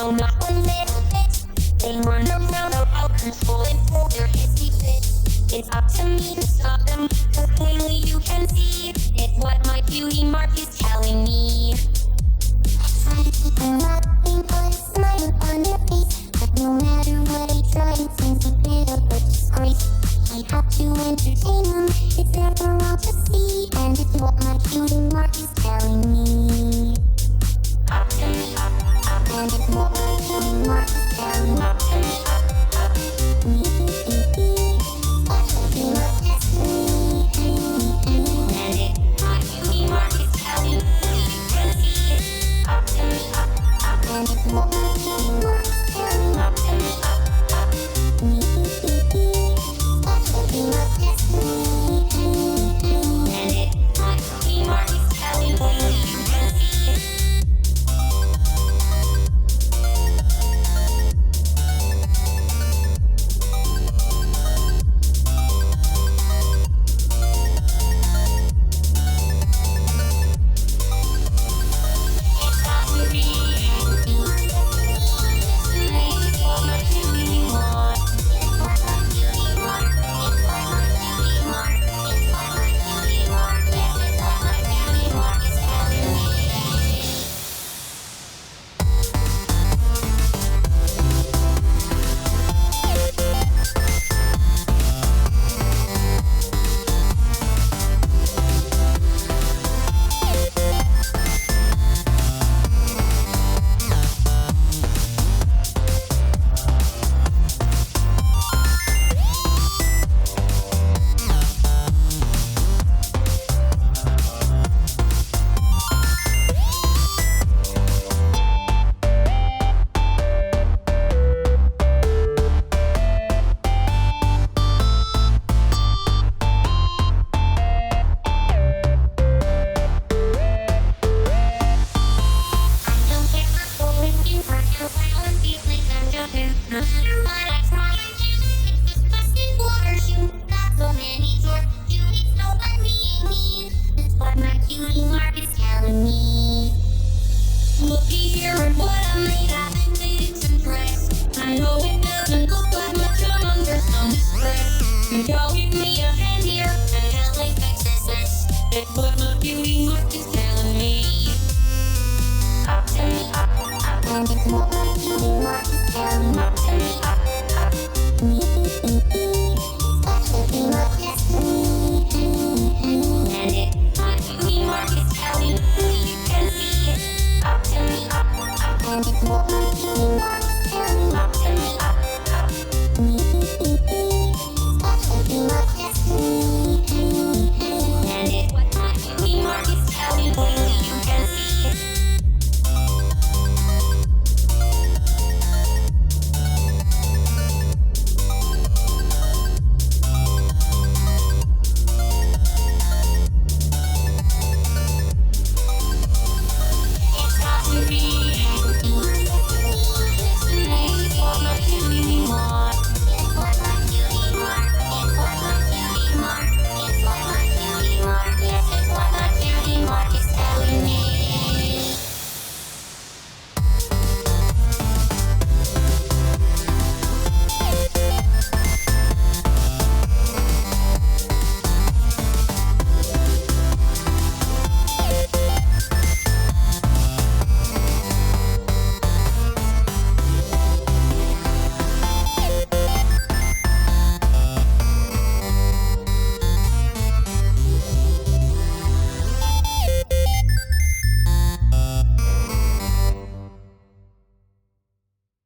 no, not a little bit. They run around about controlling all their hissy fits. It's up to me to stop them, cause clearly you can see it's what my beauty mark is telling me. Try to keep them laughing, put a smile on their face, but no matter what I try, it seems a bit of a disgrace. I have to entertain them, it's there for all to see, and it's what my beauty mark is telling me. Up to me, And it's what my beauty mark is telling up to me, me. Special be my destiny. and it's my beauty mark is telling me. You can see it. Up to me, And it's what my beauty mark is telling up to me, me. Special be my destiny. and it's my beauty mark is telling me. You can see it. Looky here and what I made, I think that it's impressed. I know it doesn't look like much, I'm under some stress. Could y'all give me a hand here and help me fix this mess? It's what my beauty mark is telling me. Up to me, And it's what my beauty mark is telling up to me, me. Special be my destiny. and it's my beauty mark is telling me. You can see it. Up to me, And it's what my